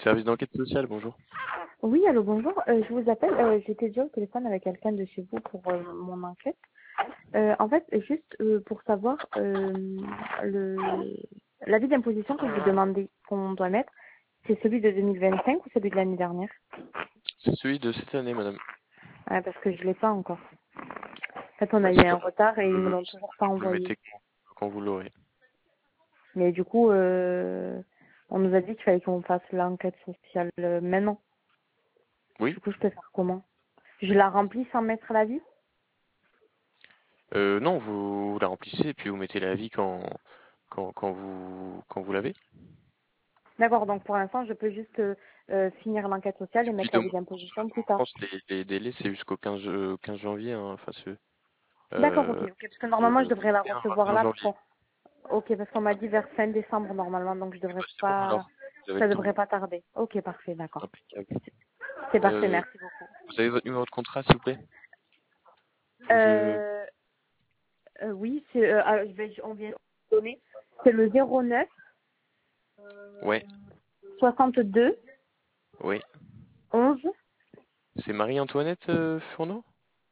service d'enquête sociale, bonjour. Oui, allô, bonjour. Je vous appelle. J'étais déjà au téléphone avec quelqu'un de chez vous pour mon enquête. En fait, juste pour savoir l'avis d'imposition que vous demandez qu'on doit mettre, c'est celui de 2025 ou celui de l'année dernière? C'est celui de cette année, madame. Parce que je l'ai pas encore. En fait, on Bah, a c'est eu un comme retard et ils me vous, l'ont toujours pas vous le envoyé. mettez quand vous l'aurez. Mais du coup, on nous a dit qu'il fallait qu'on fasse l'enquête sociale maintenant. Oui. Du coup, je peux faire comment? Je la remplis sans mettre l'avis? Non, vous la remplissez et puis vous mettez l'avis quand vous l'avez. D'accord, donc pour l'instant, je peux juste finir l'enquête sociale et Puis mettre de l'avis moi, d'imposition plus en tard. France, les délais, c'est jusqu'au 15 janvier. Hein, enfin, D'accord, ok. euh, Parce que normalement, je le devrais la 21, recevoir 21 là. janvier. Ok, parce qu'on m'a dit vers fin décembre normalement, donc je Eh devrais ben, c'est bon pas, alors. Vous avez le ça temps. devrait pas tarder. Ok, parfait, d'accord. Impeccable. C'est parfait, Euh, merci beaucoup. vous avez votre numéro de contrat, s'il vous plaît? Faut que je... Euh, oui, on vient de donner. C'est le 09 Ouais, 62 oui. 11. C'est Marie-Antoinette Fourneau?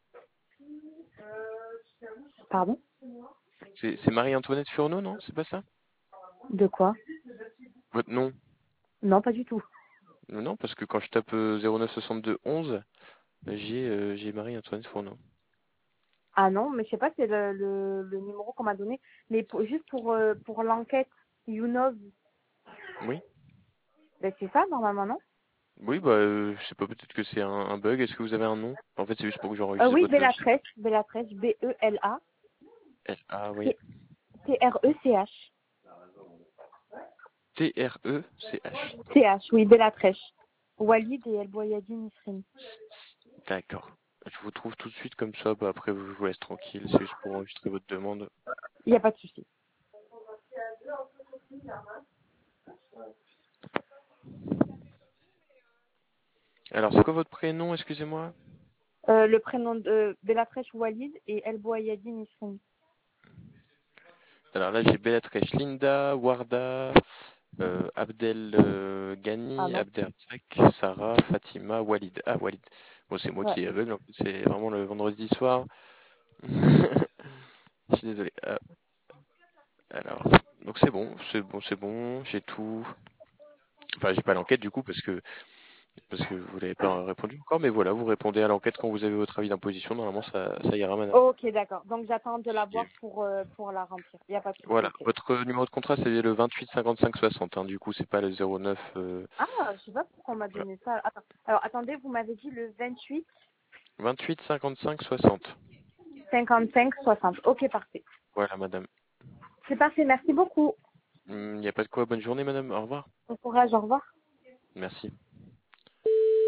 Pardon? C'est Marie-Antoinette Fourneau, non? C'est pas ça? De quoi? Votre nom? Non, pas du tout. Non, parce que quand je tape 09 62 11, j'ai Marie-Antoinette Fourneau. Ah non, mais je sais pas, c'est le numéro qu'on m'a donné. Mais juste pour l'enquête YouNov, Oui? ben c'est ça normalement, non? Oui, bah, je sais pas, peut-être que c'est un bug. Est-ce que vous avez un nom? En fait, c'est juste pour que j'enregistre Oui, votre dossier. Bellatrèche, Ah, oui. Belatréch. T-R-E-C-H. CH, oui, Bellatrèche. Walid et El Boyadi Nisrin. D'accord. Je vous trouve tout de suite comme ça, bah, après, je vous laisse tranquille. C'est juste pour enregistrer votre demande. Il n'y a pas de souci. Alors, c'est quoi votre prénom, excusez-moi? Le prénom de Bellatrèche Walid et El Boyadi Nisrin. Alors là, j'ai Bellatrix, Linda, Warda, Abdel Ah Ghani, non. Abderzak, Sarah, Fatima, Walid. Ah, Walid. Bon, c'est moi Ouais. qui est aveugle, en fait, c'est vraiment le vendredi soir. Je suis désolé. Alors, donc c'est bon, j'ai tout. Enfin, j'ai pas l'enquête du coup parce que vous l'avez pas répondu encore, mais voilà, vous répondez à l'enquête quand vous avez votre avis d'imposition. Normalement, ça ira, madame. Ok, d'accord. Donc j'attends de la Et voir pour la remplir. Il n'y a pas de souci, voilà, ok. votre numéro de contrat c'est le 28 55 60. Hein, du coup, c'est pas le 09. Ah, je sais pas pourquoi on m'a Voilà. donné ça. Attends. Alors attendez, vous m'avez dit le 28 28 55 60. 55 60. Ok, parfait. Voilà, madame. C'est parfait, merci beaucoup. Il n'y a pas de quoi. Bonne journée, madame. Au revoir. Bon courage, au revoir. Merci.